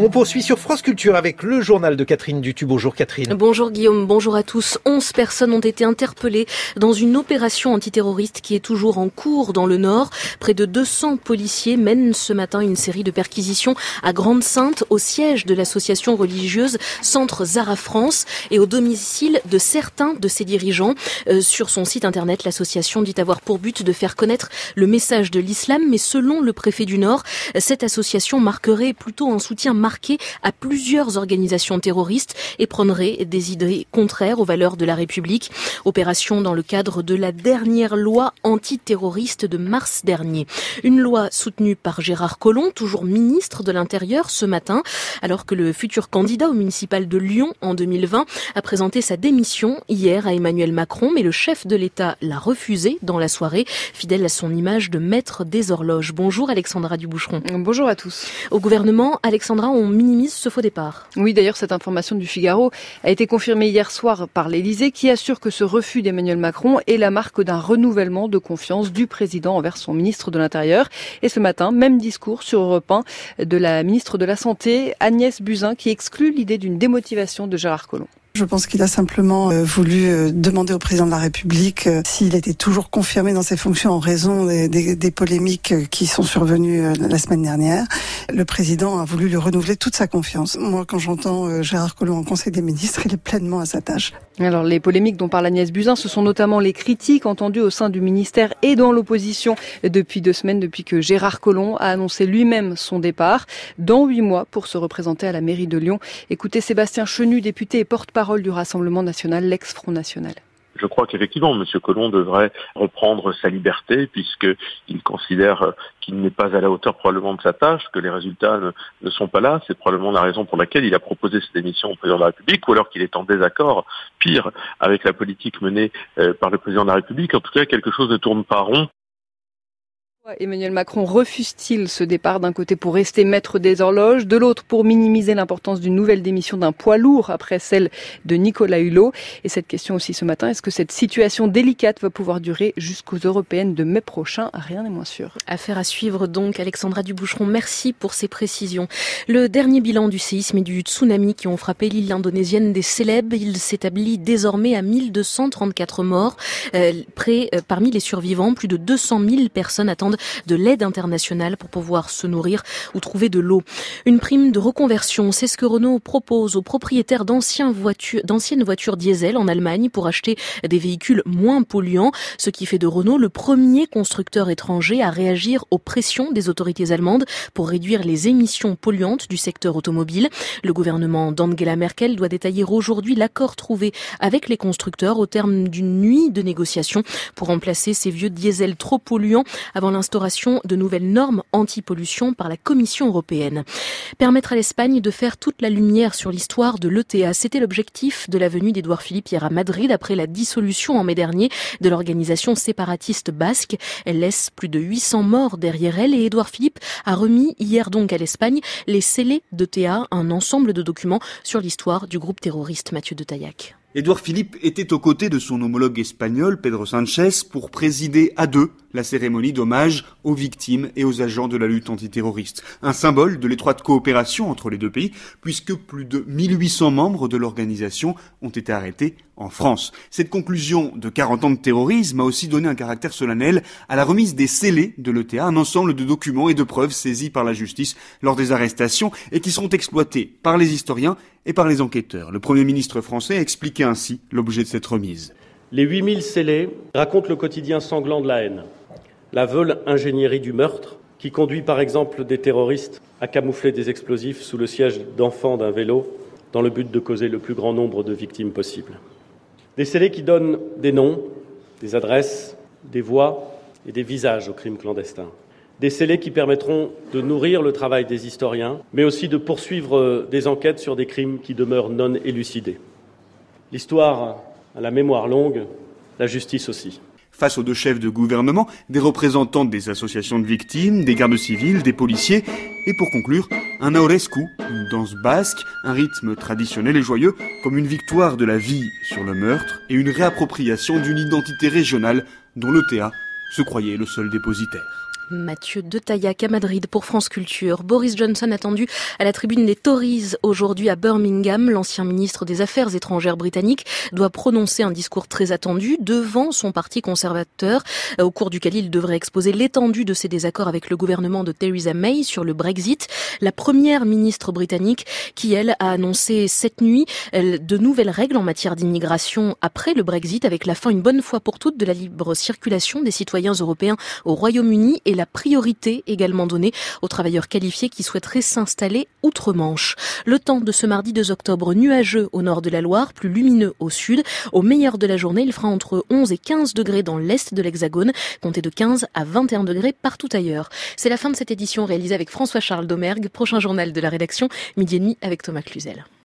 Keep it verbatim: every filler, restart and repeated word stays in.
On poursuit sur France Culture avec le journal de Catherine Dutu. Bonjour Catherine. Bonjour Guillaume, bonjour à tous. onze personnes ont été interpellées dans une opération antiterroriste qui est toujours en cours dans le Nord. Près de deux cents policiers mènent ce matin une série de perquisitions à Grande-Synthe, au siège de l'association religieuse Centre Zara France et au domicile de certains de ses dirigeants. Euh, sur son site internet, l'association dit avoir pour but de faire connaître le message de l'islam, mais selon le préfet du Nord, cette association marquerait plutôt un soutien marqué à plusieurs organisations terroristes et prendrait des idées contraires aux valeurs de la République. Opération dans le cadre de la dernière loi antiterroriste de mars dernier. Une loi soutenue par Gérard Collomb, toujours ministre de l'Intérieur ce matin, alors que le futur candidat au municipal de Lyon en deux mille vingt a présenté sa démission hier à Emmanuel Macron, mais le chef de l'État l'a refusé dans la soirée, fidèle à son image de maître des horloges. Bonjour Alexandra Duboucheron. Bonjour à tous. Au gouvernement, Alexandra, on minimise ce faux départ. Oui, d'ailleurs, cette information du Figaro a été confirmée hier soir par l'Élysée, qui assure que ce refus d'Emmanuel Macron est la marque d'un renouvellement de confiance du président envers son ministre de l'Intérieur. Et ce matin, même discours sur Europe un de la ministre de la Santé, Agnès Buzyn, qui exclut l'idée d'une démotivation de Gérard Collomb. Je pense qu'il a simplement euh, voulu euh, demander au président de la République euh, s'il était toujours confirmé dans ses fonctions en raison des, des, des polémiques euh, qui sont survenues euh, la semaine dernière. Le président a voulu lui renouveler toute sa confiance. Moi, quand j'entends euh, Gérard Collomb en Conseil des ministres, il est pleinement à sa tâche. Alors, les polémiques dont parle Agnès Buzyn, ce sont notamment les critiques entendues au sein du ministère et dans l'opposition depuis deux semaines, depuis que Gérard Collomb a annoncé lui-même son départ dans huit mois pour se représenter à la mairie de Lyon. Écoutez Sébastien Chenu, député et porte-parole du Rassemblement national, l'ex-Front national. Je crois qu'effectivement, M. Collomb devrait reprendre sa liberté puisqu'il considère qu'il n'est pas à la hauteur probablement de sa tâche, que les résultats ne, ne sont pas là. C'est probablement la raison pour laquelle il a proposé cette démission au président de la République, ou alors qu'il est en désaccord, pire, avec la politique menée euh, par le président de la République. En tout cas, quelque chose ne tourne pas rond. Emmanuel Macron refuse-t-il ce départ, d'un côté pour rester maître des horloges, de l'autre pour minimiser l'importance d'une nouvelle démission d'un poids lourd après celle de Nicolas Hulot? Et cette question aussi ce matin, est-ce que cette situation délicate va pouvoir durer jusqu'aux européennes de mai prochain? Rien n'est moins sûr. Affaire à suivre donc. Alexandra Duboucheron, merci pour ces précisions. Le dernier bilan du séisme et du tsunami qui ont frappé l'île indonésienne des Célèbes, il s'établit désormais à mille deux cent trente-quatre morts. Euh, près, euh, parmi les survivants, plus de deux cent mille personnes attendent de l'aide internationale pour pouvoir se nourrir ou trouver de l'eau. Une prime de reconversion, c'est ce que Renault propose aux propriétaires d'anciennes voitures, d'anciennes voitures diesel en Allemagne pour acheter des véhicules moins polluants, ce qui fait de Renault le premier constructeur étranger à réagir aux pressions des autorités allemandes pour réduire les émissions polluantes du secteur automobile. Le gouvernement d'Angela Merkel doit détailler aujourd'hui l'accord trouvé avec les constructeurs au terme d'une nuit de négociations pour remplacer ces vieux diesels trop polluants avant l'instauration de nouvelles normes anti-pollution par la Commission européenne. Permettre à l'Espagne de faire toute la lumière sur l'histoire de l'E T A, c'était l'objectif de la venue d'Édouard Philippe hier à Madrid après la dissolution en mai dernier de l'organisation séparatiste basque. Elle laisse plus de huit cents morts derrière elle et Édouard Philippe a remis hier donc à l'Espagne les scellés d'E T A, un ensemble de documents sur l'histoire du groupe terroriste Mathieu de Taillac. Édouard Philippe était aux côtés de son homologue espagnol, Pedro Sánchez, pour présider à deux la cérémonie d'hommage aux victimes et aux agents de la lutte antiterroriste. Un symbole de l'étroite coopération entre les deux pays, puisque plus de mille huit cents membres de l'organisation ont été arrêtés en France. Cette conclusion de quarante ans de terrorisme a aussi donné un caractère solennel à la remise des scellés de l'E T A, un ensemble de documents et de preuves saisis par la justice lors des arrestations et qui seront exploités par les historiens et par les enquêteurs. Le Premier ministre français a expliqué ainsi l'objet de cette remise. Les huit mille scellés racontent le quotidien sanglant de la haine, la veule ingénierie du meurtre, qui conduit par exemple des terroristes à camoufler des explosifs sous le siège d'enfants d'un vélo dans le but de causer le plus grand nombre de victimes possible. Des scellés qui donnent des noms, des adresses, des voix et des visages aux crimes clandestins. Des scellés qui permettront de nourrir le travail des historiens, mais aussi de poursuivre des enquêtes sur des crimes qui demeurent non élucidés. L'histoire a la mémoire longue, la justice aussi. Face aux deux chefs de gouvernement, des représentants des associations de victimes, des gardes civils, des policiers, et pour conclure, un aorescu, une danse basque, un rythme traditionnel et joyeux, comme une victoire de la vie sur le meurtre et une réappropriation d'une identité régionale dont l'E T A se croyait le seul dépositaire. Mathieu de Taillac à Madrid pour France Culture. Boris Johnson attendu à la tribune des Tories aujourd'hui à Birmingham. L'ancien ministre des Affaires étrangères britannique doit prononcer un discours très attendu devant son parti conservateur, au cours duquel il devrait exposer l'étendue de ses désaccords avec le gouvernement de Theresa May sur le Brexit. La première ministre britannique qui, elle, a annoncé cette nuit de nouvelles règles en matière d'immigration après le Brexit, avec la fin une bonne fois pour toutes de la libre circulation des citoyens européens au Royaume-Uni et la priorité également donnée aux travailleurs qualifiés qui souhaiteraient s'installer outre-Manche. Le temps de ce mardi deux octobre, nuageux au nord de la Loire, plus lumineux au sud. Au meilleur de la journée, il fera entre onze et quinze degrés dans l'est de l'Hexagone, comptez de quinze à vingt et un degrés partout ailleurs. C'est la fin de cette édition réalisée avec François-Charles Domergue. Prochain journal de la rédaction, midi et demi avec Thomas Cluzel.